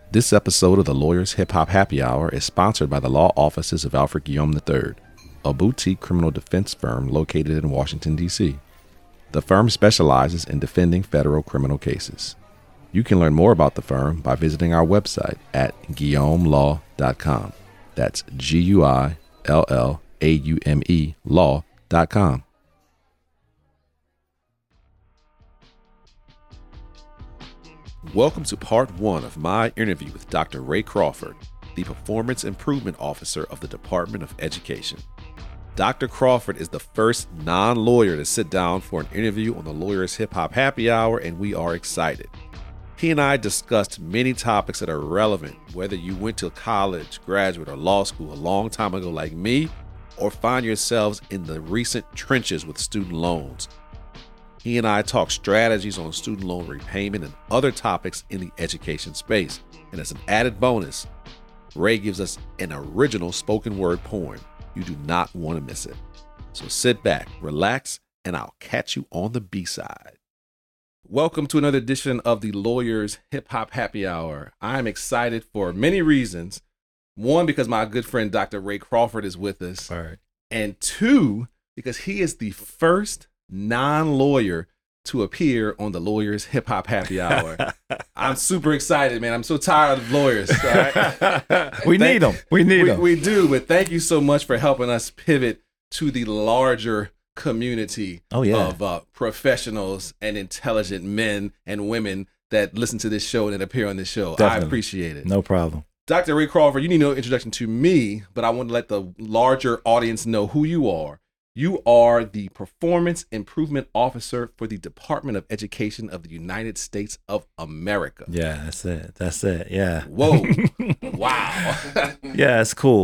This episode of the Lawyers Hip Hop Happy Hour is sponsored by the law offices of Alfred Guillaume III, a boutique criminal defense firm located in Washington, D.C. The firm specializes in defending federal criminal cases. You can learn more about the firm by visiting our website at guillaumelaw.com. That's GUILLAUME law.com. Welcome to part one of my interview with Dr. Ray Crawford, the Performance Improvement Officer of the Department of Education. Dr. Crawford is the first non-lawyer to sit down for an interview on the Lawyers Hip Hop Happy Hour, and we are excited. He and I discussed many topics that are relevant, whether you went to college, graduate, or law school a long time ago like me, or find yourselves in the recent trenches with student loans. He and I talk strategies on student loan repayment and other topics in the education space. And as an added bonus, Ray gives us an original spoken word poem. You do not want to miss it. So sit back, relax, and I'll catch you on the B-side. Welcome to another edition of the Lawyers Hip Hop Happy Hour. I'm excited for many reasons. One, because my good friend Dr. Ray Crawford is with us. All right. And two, because he is the first non-lawyer to appear on the Lawyers Hip Hop Happy Hour. I'm super excited, man. I'm so tired of lawyers. All right? We need them. We need them. We do, but thank you so much for helping us pivot to the larger community of professionals and intelligent men and women that listen to this show and that appear on this show. Definitely. I appreciate it. No problem. Dr. Ray Crawford, you need no introduction to me, but I want to let the larger audience know who you are. You are the Performance Improvement Officer for the Department of Education of the United States of America. Yeah, that's it. Yeah. Whoa. Wow. Yeah, it's cool.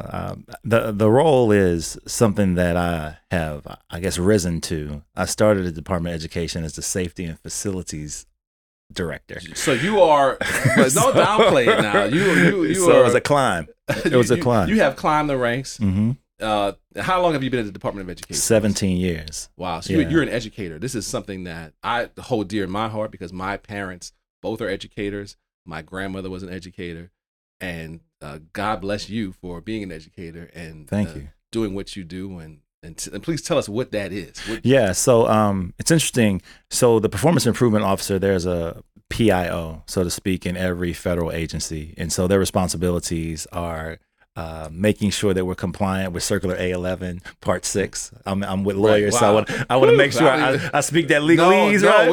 The role is something that I have, I guess, risen to. I started at the Department of Education as the Safety and Facilities Director. So you are, but don't downplay it now. You so are, it was a climb. It was a climb. You have climbed the ranks. Mm-hmm. How long have you been at the Department of Education? 17 years. Wow. So Yeah. you're an educator. This is something that I hold dear in my heart because my parents both are educators. My grandmother was an educator. And God bless you for being an educator and Thank you. doing what you do. And please tell us what that is. Yeah, so it's interesting. So the Performance Improvement Officer, there's a PIO, so to speak, in every federal agency. And so their responsibilities are making sure that we're compliant with Circular A11, Part 6. I'm with lawyers, Right. Wow. so I want to make sure I speak that legalese, right?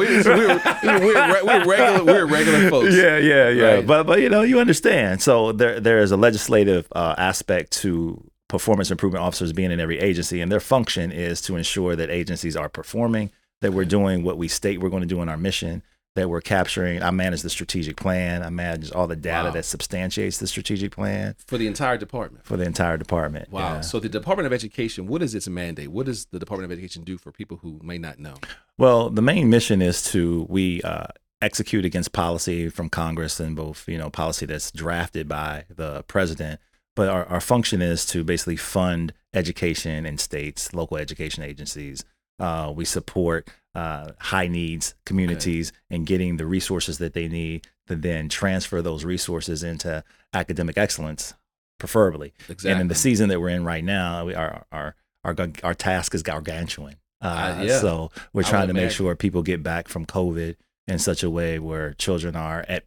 We're regular folks. Yeah. Right. But you understand. So there is a legislative aspect to performance improvement officers being in every agency, and their function is to ensure that agencies are performing, that we're doing what we state we're going to do in our mission, that we're capturing. I manage the strategic plan. I manage all the data that substantiates the strategic plan. For the entire department? For the entire department. Wow. Yeah. So the Department of Education, what is its mandate? What does the Department of Education do for people who may not know? Well, the main mission is we execute against policy from Congress and both, policy that's drafted by the president. But our function is to basically fund education in states, local education agencies. We support high needs communities in getting the resources that they need to then transfer those resources into academic excellence, preferably. Exactly. And in the season that we're in right now, our task is gargantuan. So we're trying to make sure people get back from COVID in such a way where children are at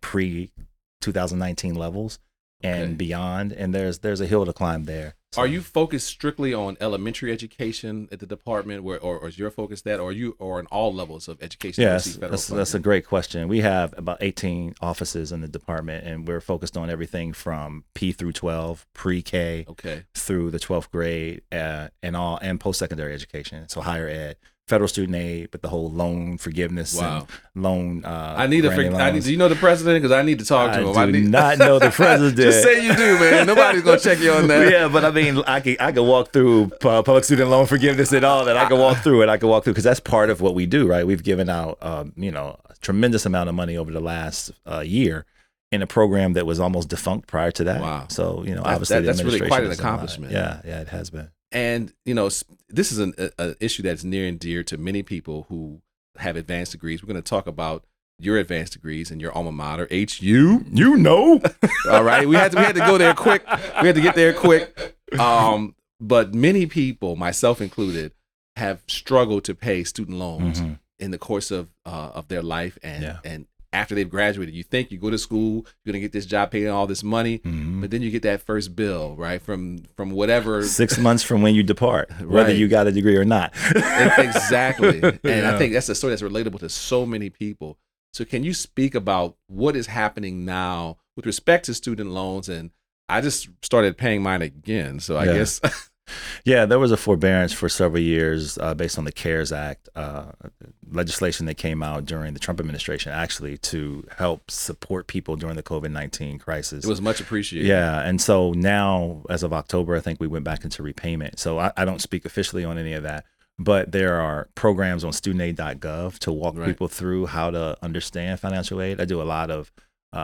pre-2019 levels and beyond, and there's a hill to climb there. So, are you focused strictly on elementary education at the department, or is your focus that, or on all levels of education? Yes, that's a great question. We have about 18 offices in the department, and we're focused on everything from P through 12, pre-K, through the 12th grade, and post-secondary education, so higher ed. Federal student aid, but the whole loan forgiveness and loan. Do you know the president? Because I need to talk to him. I do not know the president. Just say you do, man. Nobody's gonna check you on that. Yeah, but I mean, I could walk through public student loan forgiveness and all that. I could walk through because that's part of what we do, right? We've given out, a tremendous amount of money over the last year in a program that was almost defunct prior to that. Wow. So obviously that's really quite an accomplishment. Yeah, it has been. And, this is an issue that's near and dear to many people who have advanced degrees. We're going to talk about your advanced degrees and your alma mater, HU. You know. All right, we had to go there quick. We had to get there quick. But many people, myself included, have struggled to pay student loans in the course of their life, and after they've graduated. You think you go to school, you're gonna get this job paying all this money, but then you get that first bill, right, from whatever 6 months from when you depart, whether you got a degree or not. Exactly. And I think that's a story that's relatable to so many people. So can you speak about what is happening now with respect to student loans? And I just started paying mine again, so I guess. Yeah, there was a forbearance for several years based on the CARES Act legislation that came out during the Trump administration, actually, to help support people during the COVID-19 crisis. It was much appreciated. Yeah, and so now, as of October, I think we went back into repayment. So I don't speak officially on any of that, but there are programs on studentaid.gov to walk people through how to understand financial aid. I do a lot of,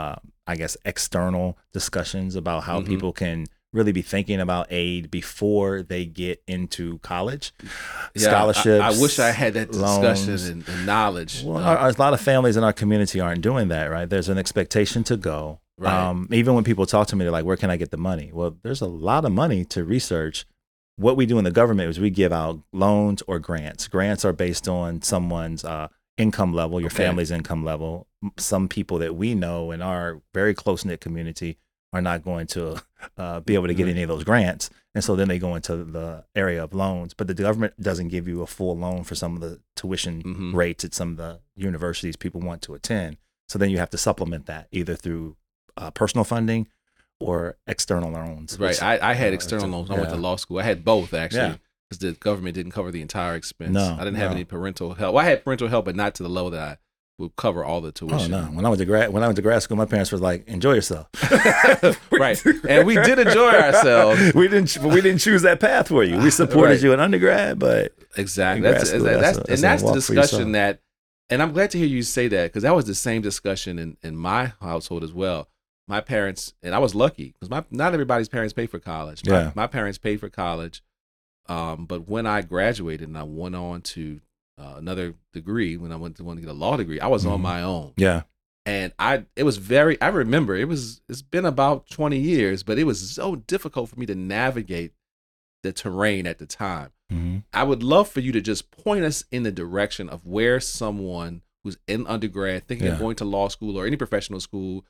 external discussions about how people can really be thinking about aid before they get into college. Scholarships. I wish I had that discussion and knowledge. Well, a lot of families in our community aren't doing that, right? There's an expectation to go. Right. Even when people talk to me, they're like, where can I get the money? Well, there's a lot of money to research. What we do in the government is we give out loans or grants. Grants are based on someone's income level, your family's income level. Some people that we know in our very close-knit community are not going to be able to get any of those grants. And so then they go into the area of loans. But the government doesn't give you a full loan for some of the tuition rates at some of the universities people want to attend. So then you have to supplement that either through personal funding or external loans. Right. I had external loans when I went to law school. I had both, actually, because the government didn't cover the entire expense. I didn't have any parental help. Well, I had parental help, but not to the level that I would cover all the tuition. Oh no! When I went to grad school, my parents were like, "Enjoy yourself." Right, and we did enjoy ourselves. we didn't choose that path for you. We supported you in undergrad, but exactly that's the discussion that. And I'm glad to hear you say that, because that was the same discussion in my household as well. My parents, and I was lucky because not everybody's parents pay for college. My parents paid for college, but when I graduated and I went on to another degree, when I went to get a law degree, I was on my own. Yeah. And I remember it's been about 20 years, but it was so difficult for me to navigate the terrain at the time. I would love for you to just point us in the direction of where someone who's in undergrad thinking of going to law school or any professional school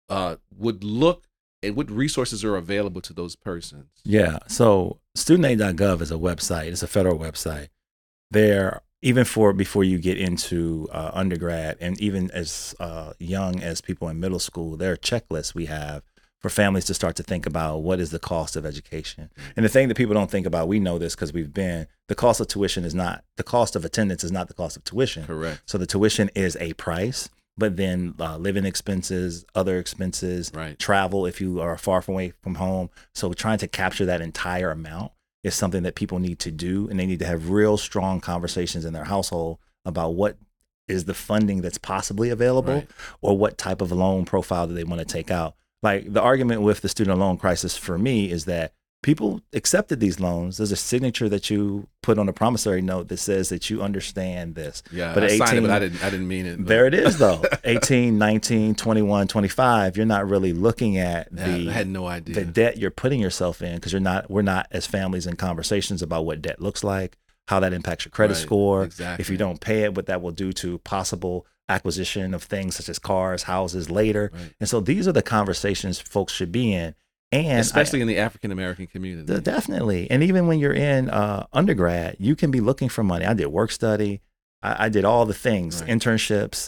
would look, and what resources are available to those persons. Yeah. So studentaid.gov is a website. It's a federal website. There, even before you get into undergrad, and even as young as people in middle school, there are checklists we have for families to start to think about what is the cost of education. And the thing that people don't think about, we know this because the cost of tuition is not, the cost of attendance is not the cost of tuition. Correct. So the tuition is a price, but then living expenses, other expenses, travel if you are far away from home. So trying to capture that entire amount is something that people need to do, and they need to have real strong conversations in their household about what is the funding that's possibly available, or what type of loan profile do they want to take out. Like the argument with the student loan crisis for me is that people accepted these loans. There's a signature that you put on a promissory note that says that you understand this. Yeah, but I signed it, but I didn't mean it. But. There it is, though. 18, 19, 21, 25. You're not really looking at I had no idea. The debt you're putting yourself in, because we're not as families in conversations about what debt looks like, how that impacts your credit score. Exactly. If you don't pay it, what that will do to possible acquisition of things such as cars, houses later. And so these are the conversations folks should be in. And especially in the African-American community. Definitely. And even when you're in undergrad, you can be looking for money. I did work study. I did all the things, internships.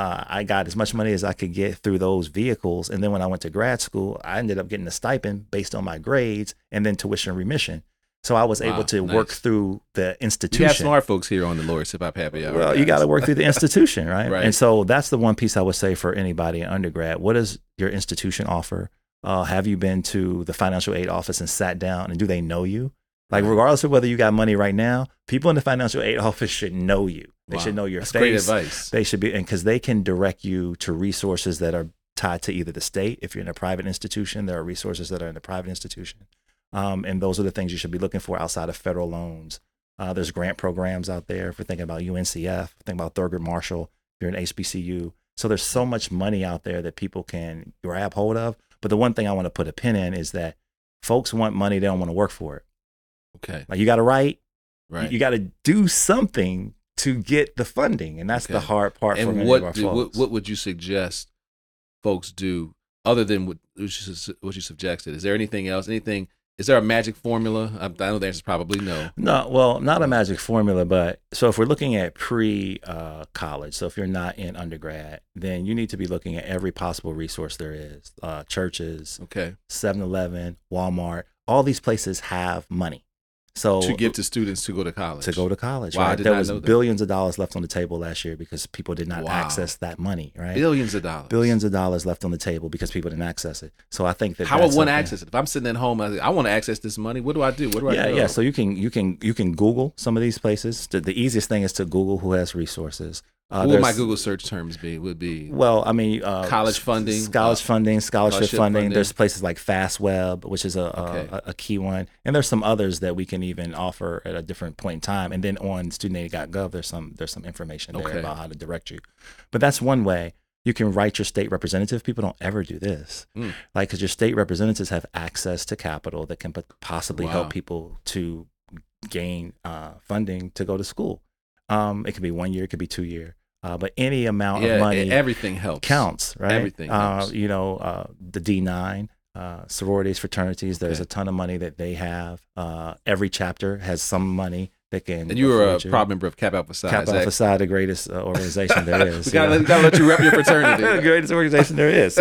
I got as much money as I could get through those vehicles. And then when I went to grad school, I ended up getting a stipend based on my grades and then tuition remission. So I was able to work through the institution. You have smart folks here on the Lawyers Hip Hop Happy Hour. Well, you got to work through the institution, right? And so that's the one piece I would say for anybody in undergrad. What does your institution offer? Have you been to the financial aid office and sat down, and do they know you? Like, regardless of whether you got money right now, people in the financial aid office should know you. They should know your face. Great advice. They should be, and because they can direct you to resources that are tied to either the state. If you're in a private institution, there are resources that are in the private institution. And those are the things you should be looking for outside of federal loans. There's grant programs out there. If we're thinking about UNCF, think about Thurgood Marshall. If you're an HBCU, So there's so much money out there that people can grab hold of. But the one thing I want to put a pin in is that folks want money, they don't want to work for it. Okay. Like you got to write, Right. you got to do something to get the funding, and that's the hard part for many of our folks. What would you suggest folks do other than what you suggested? Is there anything else? Is there a magic formula? I know the answer is probably no. No, well, not a magic formula, but so if we're looking at pre-college, so if you're not in undergrad, then you need to be looking at every possible resource there is. Churches, Okay. 7-Eleven, Walmart, all these places have money. So to give to students to go to college. Wow, right? There was billions of dollars left on the table last year because people did not Wow. access that money, right? Billions of dollars. Billions of dollars left on the table because people didn't access it. So I think that how would one access it? If I'm sitting at home, I want to access this money. What do I do? What do I do? Yeah. So you can Google some of these places. The easiest thing is to Google who has resources. What would my Google search terms be? Well, I mean, college funding, scholarship funding. funding. There's places like FastWeb, which is a key one, and there's some others that we can even offer at a different point in time. And then on studentaid.gov, there's some information there about how to direct you. But that's one way. You can write your state representative. People don't ever do this, like because your state representatives have access to capital that can possibly help people to gain funding to go to school. It could be 1 year, it could be 2 year. But any amount of money, everything helps. Counts, right? Everything helps. The D9, sororities, fraternities. There's a ton of money that they have. Every chapter has some money that can. And you were a proud member of Kappa Alpha Psi. Kappa Alpha Psi, the greatest organization there is. We gotta let you rep your fraternity. The greatest organization there is.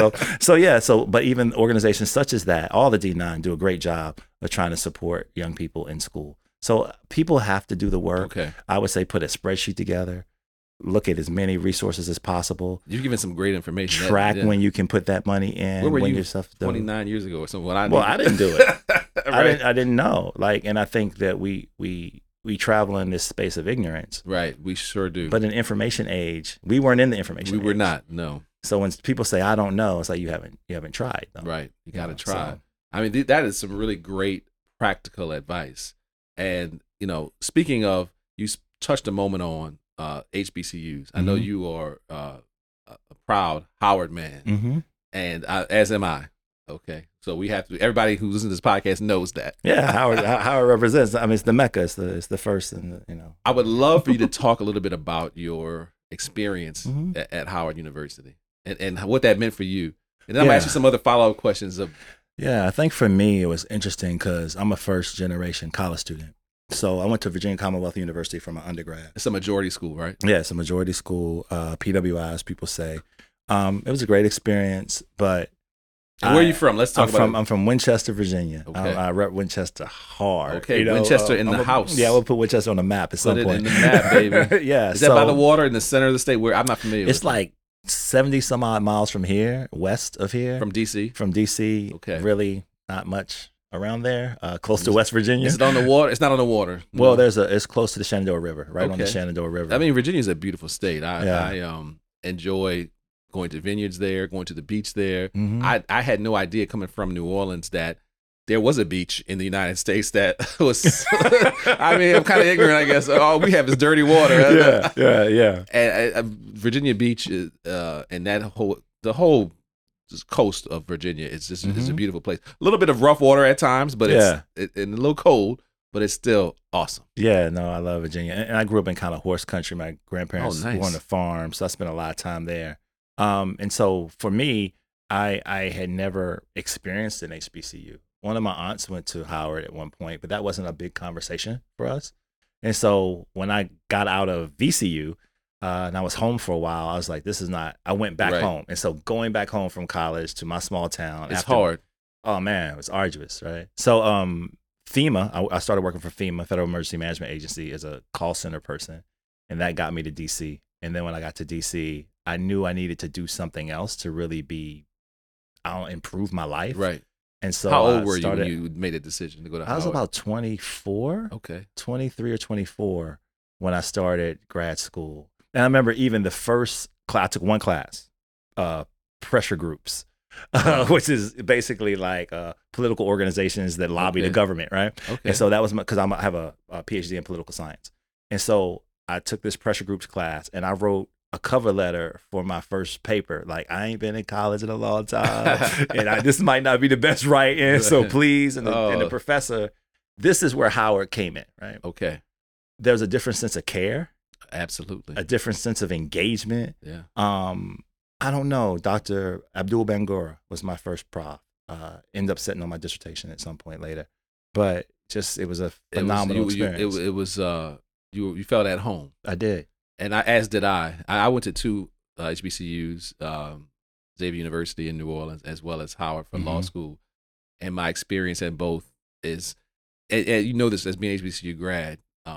But even organizations such as that, all the D9 do a great job of trying to support young people in school. So people have to do the work. Okay. I would say put a spreadsheet together. Look at as many resources as possible. You've given some great information. Track when you can put that money in. Where were you yourself 29 years ago or something? I didn't do it. Right. I didn't know. And I think that we travel in this space of ignorance. Right. We sure do. But in information age, we weren't in the information age. We were not. No. So when people say I don't know, it's like you haven't tried. Though. Right. You got to try. So. I mean, that is some really great practical advice. And speaking of, you touched a moment on HBCUs. I know you are a proud Howard man, and as am I. Okay, so we have to. Everybody who listens to this podcast knows that. Yeah, Howard represents. I mean, it's the Mecca. It's the first, and I would love for you to talk a little bit about your experience at Howard University and what that meant for you. And then I'm gonna ask you some other follow-up questions. Yeah, I think for me it was interesting because I'm a first-generation college student. So I went to Virginia Commonwealth University for my undergrad. It's a majority school, right? Yeah, it's a majority school, PWI, as people say. It was a great experience, but... And where are you from? Let's talk about it. I'm from Winchester, Virginia. Okay. I rep Winchester hard. Okay, Winchester in the house. Yeah, we'll put Winchester on the map at some point. Put it in the map, baby. Yeah. Is that by the water in the center of the state? Where I'm not familiar with It's like 70 some odd miles from here, west of here. From D.C.? From D.C. Okay. Really not much around there, close to West Virginia. Is it on the water? It's not on the water. Well, it's close to the Shenandoah River, on the Shenandoah River. I mean, Virginia is a beautiful state. I enjoy going to vineyards there, going to the beach there. I had no idea coming from New Orleans that there was a beach in the United States that was, I mean, I'm kind of ignorant, I guess. All we have is dirty water. Yeah. And Virginia Beach, and the whole coast of Virginia, it's a beautiful place. A little bit of rough water at times, but it's a little cold, but it's still awesome. Yeah, no, I love Virginia. And I grew up in kind of horse country. My grandparents were on the farm, so I spent a lot of time there. And so for me, I had never experienced an HBCU. One of my aunts went to Howard at one point, but that wasn't a big conversation for us. And so when I got out of VCU and I was home for a while, I was like, this is not, I went back home. And so going back home from college to my small town. It's hard. Oh man, it was arduous, right? So FEMA, I started working for FEMA, Federal Emergency Management Agency, as a call center person. And that got me to DC. And then when I got to DC, I knew I needed to do something else to really improve my life. Right. And so how old were you when you made a decision to go to Howard? I was about 24. Okay. 23 or 24 when I started grad school. And I remember even the first class, I took one class, pressure groups, which is basically like political organizations that lobby the government, right? Okay. And so that was because I have a PhD in political science. And so I took this pressure groups class and I wrote a cover letter for my first paper. Like, I ain't been in college in a long time, and this might not be the best writing, so please. And the professor, this is where Howard came in, right? Okay. There's a different sense of care. Absolutely. A different sense of engagement. Yeah. I don't know. Dr. Abdul Bangura was my first prof. Ended up sitting on my dissertation at some point later, but just it was a phenomenal experience. It was you felt at home. I did, and as did I. I went to two HBCUs, Xavier University in New Orleans, as well as Howard for law school, and my experience at both is, and you know this as being an HBCU grad,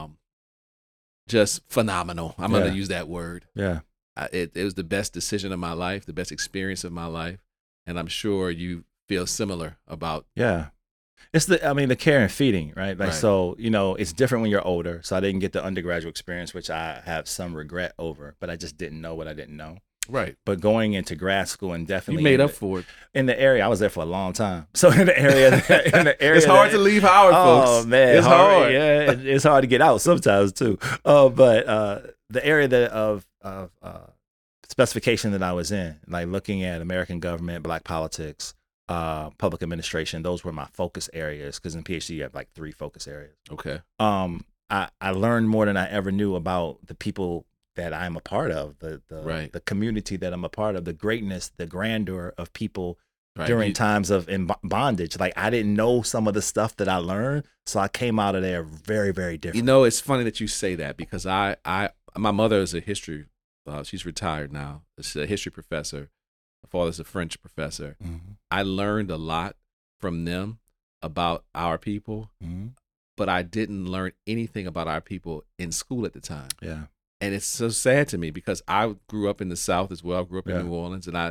just phenomenal. I'm going to use that word. Yeah, it was the best decision of my life, the best experience of my life, and I'm sure you feel similar about. Yeah. It's the care and feeding, right? Like, so, it's different when you're older. So I didn't get the undergraduate experience, which I have some regret over, but I just didn't know what I didn't know. Right. But going into grad school and definitely. You made up for it. In the area, I was there for a long time. So in the area. It's hard to leave Howard, folks. Oh, man. It's hard. Yeah. It's hard to get out sometimes, too. But the area of specification that I was in, like looking at American government, Black politics, public administration, those were my focus areas, because in PhD you have like 3 focus areas. Okay. I learned more than I ever knew about the people that I'm a part of, the community that I'm a part of, the greatness, the grandeur of people during times of bondage. Like, I didn't know some of the stuff that I learned, so I came out of there very, very different. It's funny that you say that, because my mother is a history, she's retired now. She's a history professor. My father's a French professor. I learned a lot from them about our people, but I didn't learn anything about our people in school at the time. Yeah. And it's so sad to me, because I grew up in the South as well. I grew up in New Orleans, and I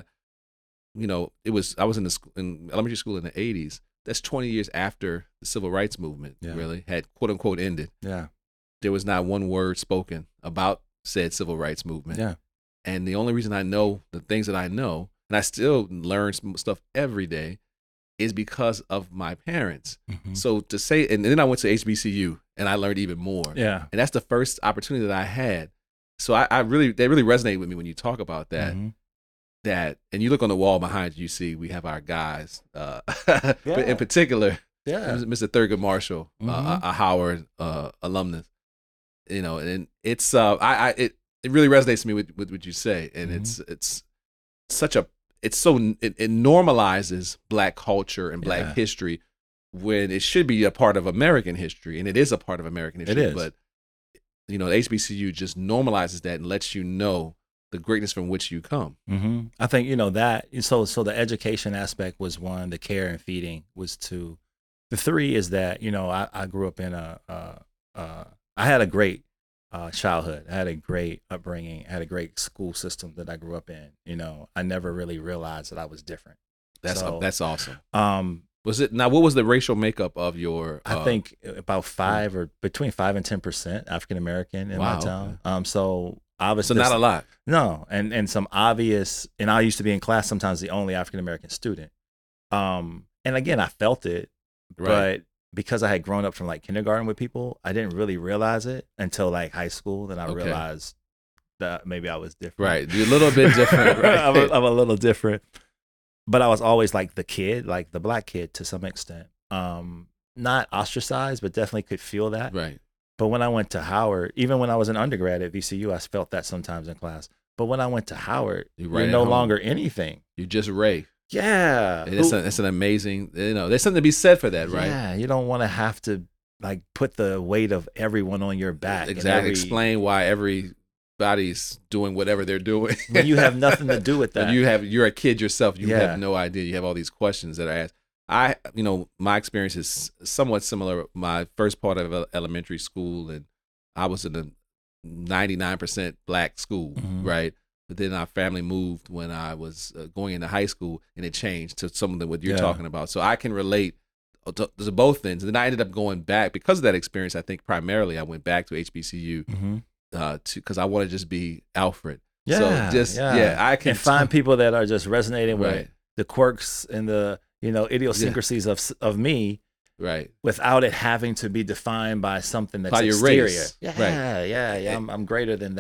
was in elementary school in the 80s. That's 20 years after the civil rights movement really had quote unquote ended. Yeah. There was not one word spoken about said civil rights movement. Yeah. And the only reason I know the things that I know, and I still learn some stuff every day, is because of my parents. So to say, and then I went to HBCU and I learned even more. Yeah. And that's the first opportunity that I had. So they really resonate with me when you talk about that. That, and you look on the wall behind you, see we have our guys. But in particular, Mr. Thurgood Marshall, a Howard alumnus. And it's it really resonates with me with what you say, and it's such a. It normalizes Black culture and Black history, when it should be a part of American history, and it is a part of American history. It is. But the HBCU just normalizes that and lets you know the greatness from which you come. I think that. So the education aspect was one. The care and feeding was 2. The 3 is that I grew up in I had a great childhood. I had a great upbringing. I had a great school system that I grew up in. I never really realized that I was different. That's awesome. What was the racial makeup of your? I think about 5 or between 5 and 10% African American in my town. So obviously, so not a lot. No, and some obvious. And I used to be in class sometimes the only African American student. And again, I felt it, but because I had grown up from like kindergarten with people, I didn't really realize it until like high school. Then I realized that maybe I was different. Right, you're a little bit different. Right? I'm a little different, but I was always like the kid, like the Black kid to some extent. Not ostracized, but definitely could feel that. Right. But when I went to Howard, even when I was an undergrad at VCU, I felt that sometimes in class. But when I went to Howard, you're no longer anything. You just Ray. Yeah. It's an amazing, there's something to be said for that, right? Yeah, you don't want to have to like put the weight of everyone on your back. Exactly. Explain why everybody's doing whatever they're doing. When you have nothing to do with that. You're a kid yourself. You have no idea. You have all these questions that are asked. My experience is somewhat similar. My first part of elementary school, and I was in a 99% Black school, right? But then our family moved when I was going into high school, and it changed to something what you're talking about. So I can relate to both things. And then I ended up going back because of that experience. I think primarily I went back to HBCU because I want to just be Alfred. Yeah, so I can find people that are just resonating with the quirks and the idiosyncrasies of me. Right. Without it having to be defined by something that's by exterior. Your race. Yeah. I'm greater than that.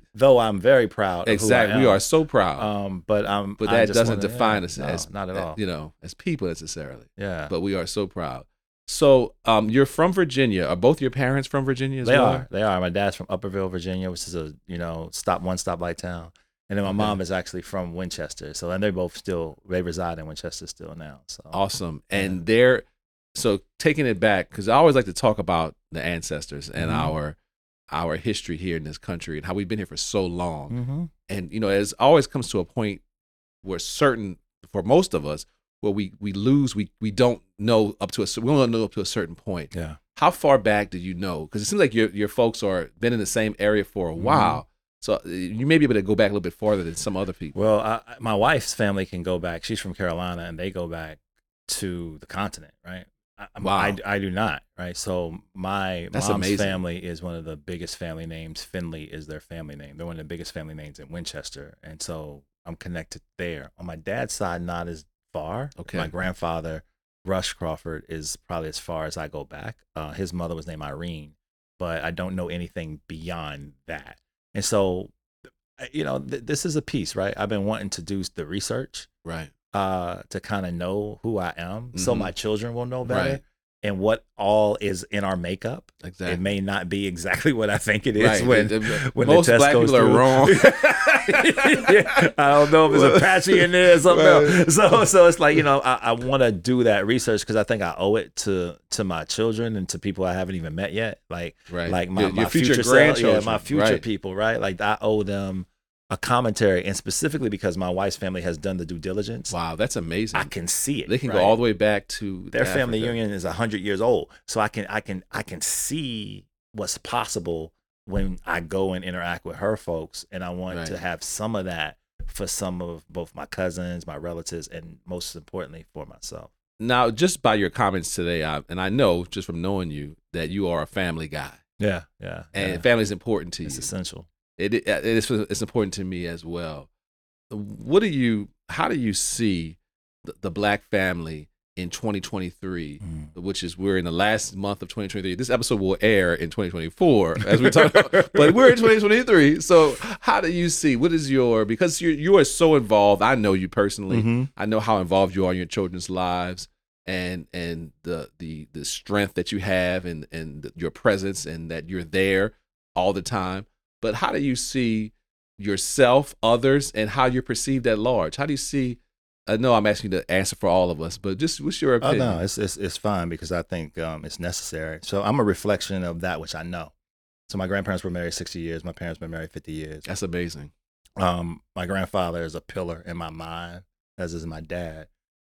though I'm very proud. Exactly. Of who I am. We are so proud. But that doesn't define us no, as not at all. As people necessarily. Yeah. But we are so proud. So you're from Virginia. Are both your parents from Virginia as well? They are. My dad's from Upperville, Virginia, which is a one stoplight town. And then my mom is actually from Winchester. So, and they reside in Winchester still now. So awesome. And so taking it back, because I always like to talk about the ancestors and our history here in this country and how we've been here for so long. Mm-hmm. And, it always comes to a point where for most of us, where we lose, we don't know up to a certain point. Yeah. How far back do you know? Because it seems like your folks been in the same area for a while. So you may be able to go back a little bit farther than some other people. Well, my wife's family can go back. She's from Carolina, and they go back to the continent, right? Wow. I do not, right? So my That's mom's amazing. family is one of the biggest family names. Finley is their family name. They're one of the biggest family names in Winchester, and so I'm connected there. On my dad's side, not as far. Okay. My grandfather, Rush Crawford, is probably as far as I go back. His mother was named Irene, but I don't know anything beyond that. And so, this is a piece, right? I've been wanting to do the research, right, to kind of know who I am, so my children will know better, right, and what all is in our makeup. Exactly. It may not be exactly what I think it is right. when most the test black goes people through. are wrong. Yeah, I don't know if there's Apache in there or something else. So it's like, I want to do that research because I think I owe it to my children and to people I haven't even met yet. Like my future grandchildren, my future people, right? Like I owe them a commentary, and specifically because my wife's family has done the due diligence. Wow, that's amazing. I can see it. They can go all the way back to their family union is 100 years old, so I can see what's possible when I go and interact with her folks, and I want to have some of that for some of both my cousins, my relatives, and most importantly for myself. Now, just by your comments today, and I know just from knowing you that you are a family guy. Yeah. And family is important to you. It's essential. It's important to me as well. How do you see the black family in 2023, which is we're in the last month of 2023. This episode will air in 2024 as we talk about, but we're in 2023. So how do you see, because you are so involved. I know you personally. I know how involved you are in your children's lives and the strength that you have and your presence and that you're there all the time. But how do you see yourself, others, and how you're perceived at large? How do you see? I know I'm asking you to answer for all of us, but just what's your opinion? Oh no, it's fine because I think it's necessary. So I'm a reflection of that which I know. So my grandparents were married 60 years. My parents been married 50 years. That's amazing. My grandfather is a pillar in my mind, as is my dad.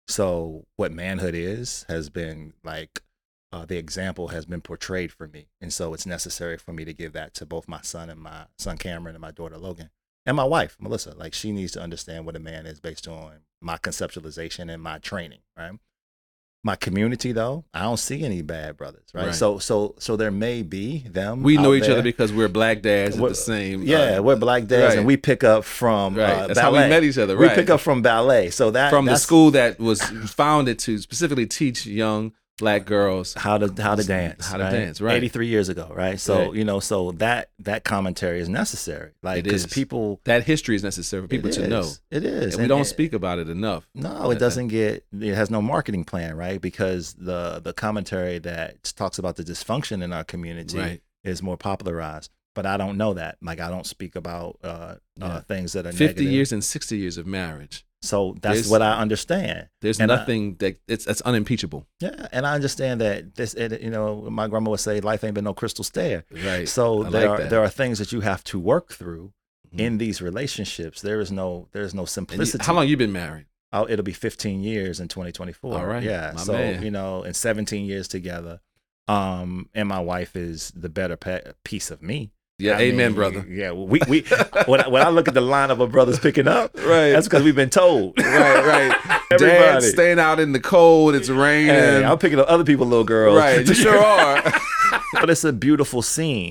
So what manhood has been like. The example has been portrayed for me. And so it's necessary for me to give that to both my son Cameron and my daughter Logan and my wife, Melissa. Like she needs to understand what a man is based on my conceptualization and my training, right? My community though, I don't see any bad brothers, right? So there may be them. We know each other because we're black dads at the same. Yeah, we're black dads and we pick up from That's ballet. how we met each other, right? We pick up from ballet. So that's the school that was founded to specifically teach young black girls how to dance, right? 83 years ago, right? So so that commentary is necessary, like because people that history is necessary for people to know. It is, and we don't speak about it enough. No, it doesn't it has no marketing plan, right? Because the commentary that talks about the dysfunction in our community is more popularized. But I don't know that. Like I don't speak about things that are 50 negative. years and 60 years of marriage. So that's what I understand. There's nothing that's unimpeachable. Yeah, and I understand that my grandma would say, "Life ain't been no crystal stair." Right. So there are things that you have to work through in these relationships. There is no simplicity. How long you been married? Oh, it'll be 15 years in 2024. All right. Yeah. My so man. and 17 years together. And my wife is the better piece of me. Yeah, amen, brother. Yeah, we when I look at the lineup of brothers picking up, right, that's because we've been told. Right. Dad's staying out in the cold, it's raining. Hey, I'm picking up other people's little girls. Right, you sure are. But it's a beautiful scene.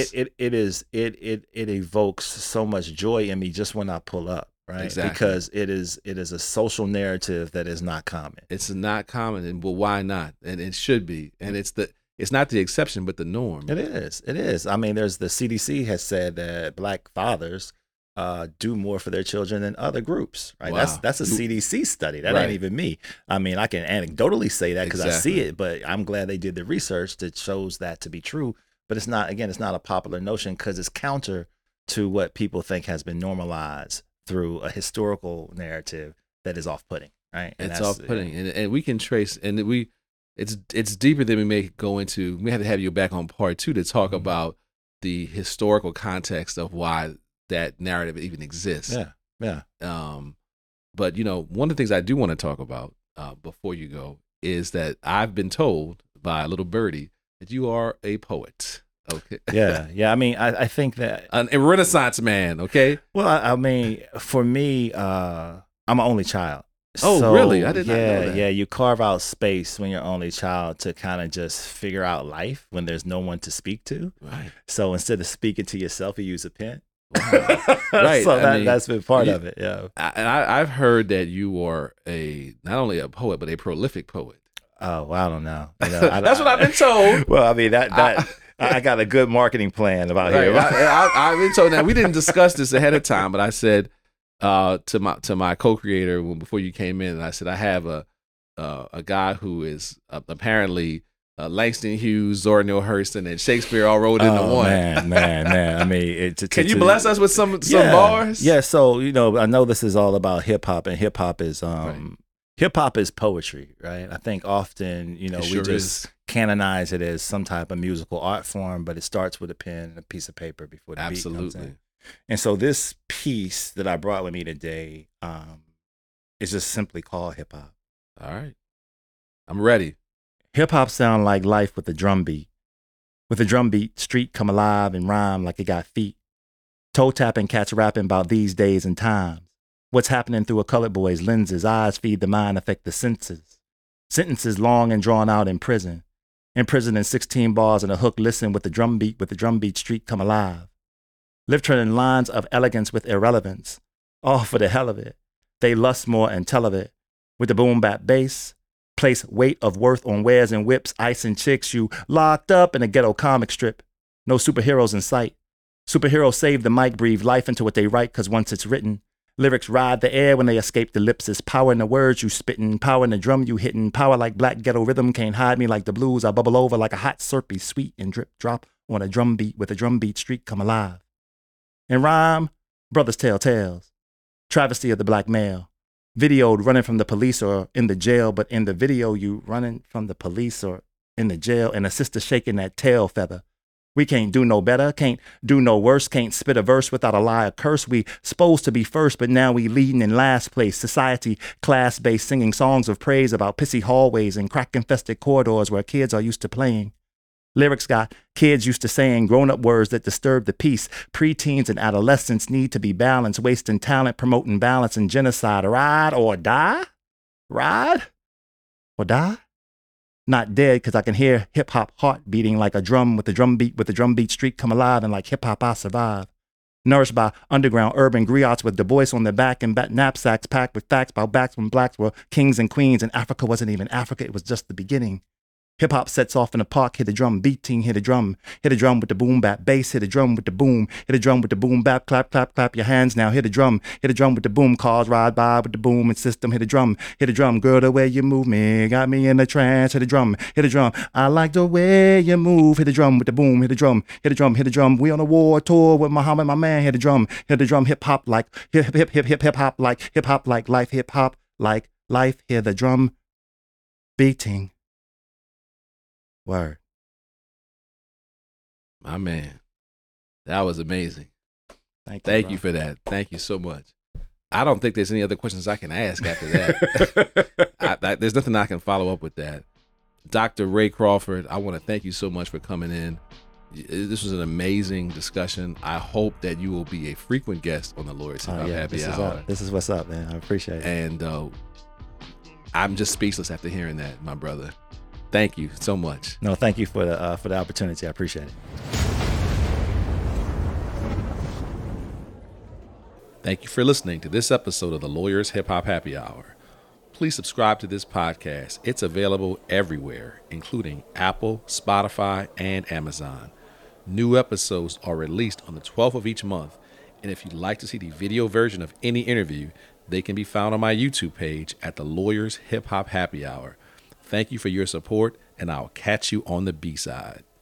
It it evokes so much joy in me just when I pull up. Right, exactly. Because it is a social narrative that is not common. It's not common, and well, why not? And it should be. And it's not the exception, but the norm. It is. It is. I mean, there's the CDC has said that Black fathers do more for their children than other groups. Right. Wow. That's a CDC study. That Right. ain't even me. I mean, I can anecdotally say that because I see Exactly. it, but I'm glad they did the research that shows that to be true. But it's not. Again, it's not a popular notion because it's counter to what people think has been normalized through a historical narrative that is off-putting. Right. And It's that's- off-putting, and we can trace, and it's deeper than we may go into. We have to have you back on part 2 to talk Mhm. about the historical context of why that narrative even exists. Yeah. Yeah. But one of the things I do want to talk about before you go is that I've been told by a little birdie that you are a poet. Okay. Yeah. Yeah. I mean, I think that A Renaissance man. Okay. Well, I mean, for me, I'm an only child. Oh, really? I did not know that. Yeah, you carve out space when you're only child to kind of just figure out life when there's no one to speak to. Right. So instead of speaking to yourself, you use a pen. Wow. Right. So I mean, that's been part of it. Yeah. I've heard that you are not only a poet but a prolific poet. Oh, well, I don't know. That's what I've been told. Well, I mean I got a good marketing plan about Right. here. I've been told. Now we didn't discuss this ahead of time, but I said to my co-creator before you came in, I said I have a guy who is apparently Langston Hughes, Zora Neale Hurston, and Shakespeare all rolled into one. Man. I mean, Can you bless us with some yeah, bars? Yeah. So I know this is all about hip hop, and hip hop is Right. hip hop is poetry, right? I think often It we sure just is. canonize it as some type of musical art form, but it starts with a pen and a piece of paper before the beat comes Absolutely. in. And so this piece that I brought with me today is just simply called hip hop. All right. I'm ready. Hip hop sound like life with a drum beat. With a drum beat, street come alive and rhyme like it got feet. Toe tapping cats rapping about these days and times. What's happening through a colored boy's lenses, eyes feed the mind, affect the senses. Sentences long and drawn out in prison. Imprisoned in 16 bars and a hook, listen with the drum beat, street come alive. Lifting in lines of elegance with irrelevance. All for the hell of it. They lust more and tell of it. With the boom bap bass, place weight of worth on wares and whips, ice and chicks, you locked up in a ghetto comic strip. No superheroes in sight. Superheroes save the mic, breathe life into what they write, cause once it's written, lyrics ride the air when they escape the lips. There's power in the words you spittin', power in the drum you hittin', power like black ghetto rhythm can't hide me like the blues. I bubble over like a hot syrupy sweet and drip drop on a drum beat with a drum beat street come alive. In rhyme, brothers tell tales. Travesty of the black male. Videoed running from the police or in the jail, but in the video you running from the police or in the jail and a sister shaking that tail feather. We can't do no better, can't do no worse, can't spit a verse without a lie or curse. We supposed to be first, but now we leading in last place. Society, class-based, singing songs of praise about pissy hallways and crack-infested corridors where kids are used to playing. Lyrics got kids used to saying grown-up words that disturb the peace. Preteens and adolescents need to be balanced, wasting talent, promoting balance and genocide. Ride or die? Ride or die? Not dead, because I can hear hip-hop heart beating like a drum with the drum beat street come alive, and like hip-hop I survive. Nourished by underground urban griots with Du Bois on their back and knapsacks packed with facts about backs when blacks were kings and queens, and Africa wasn't even Africa, it was just the beginning. Hip-hop sets off in the park, hit a drum, beat ting, hit a drum with the boom bap, bass, hit a drum with the boom, hit a drum with the boom bap, clap, clap, clap your hands now, hit a drum with the boom, cars ride by with the boom and system, hit a drum, girl, the way you move me, got me in a trance, hit a drum, I like the way you move, hit a drum with the boom, hit a drum, we on a war tour with Muhammad, my man, hit a drum, hip-hop like, hip-hop like life, hip-hop like life, hear the drum beating. Word. My man. That was amazing. Thank you for that. Thank you so much. I don't think there's any other questions I can ask after that. There's nothing I can follow up with that. Dr. Ray Crawford, I want to thank you so much for coming in. This was an amazing discussion. I hope that you will be a frequent guest on the Lawyers Hip Hop Happy Hour. This is what's up, man. I appreciate it. And I'm just speechless after hearing that, my brother. Thank you so much. No, thank you for the opportunity. I appreciate it. Thank you for listening to this episode of the Lawyers Hip Hop Happy Hour. Please subscribe to this podcast. It's available everywhere, including Apple, Spotify, and Amazon. New episodes are released on the 12th of each month, and if you'd like to see the video version of any interview, they can be found on my YouTube page at the Lawyers Hip Hop Happy Hour. Thank you for your support, and I'll catch you on the B-side.